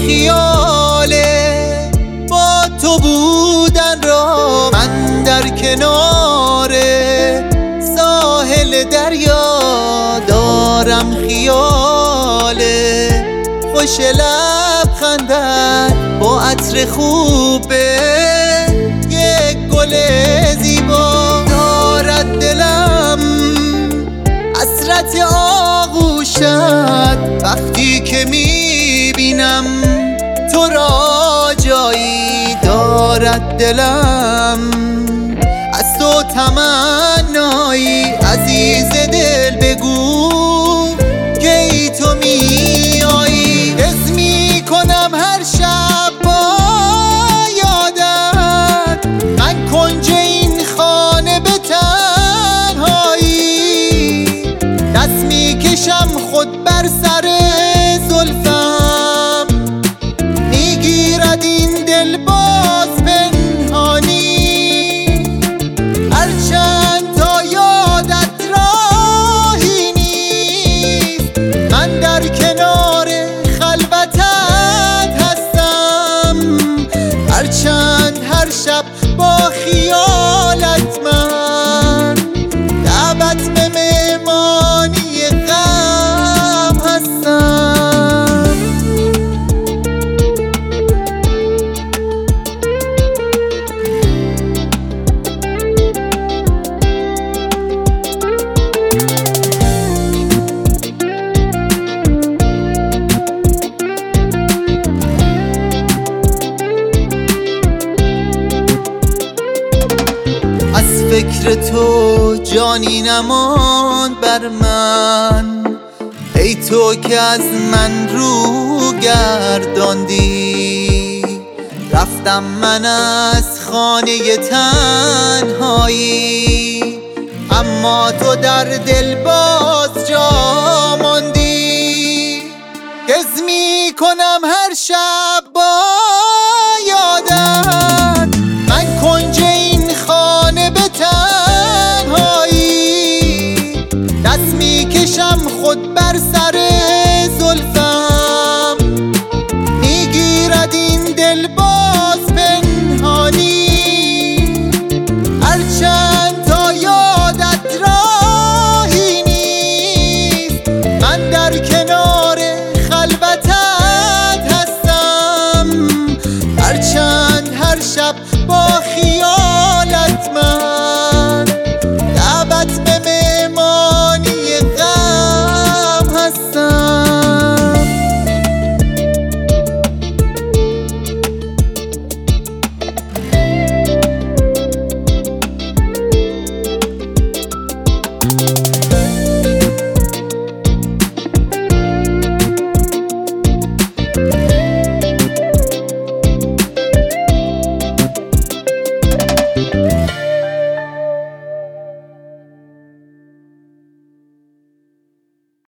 خیاله با تو بودن را من در کنار ساحل دریا دارم خیاله خوش لبخندت با عطر خوبه یک گل زیبا دارد دلم حسرت آغوشت وقتی که میبینم تو را جایی دارد دلم از تو تمنایی عزیز دل بگو کی تو میایی حس میکنم هر شب با یادت من کنج این خانه به تنهایی دست میکشم خود بر سر زلفم میگیرد این دل باز پنهانی هرچند تا یادت راهی نیست من در کنار خلوتت هستم هرچند هر شب با خیالت من دعوت به مهمانی غم هستم از فکر تو جانی نماند بر من ای تو که از من رو گرداندی رفتم من از خانه تنهایی اما تو در دل باز جا ماندی حس میکنم هر شب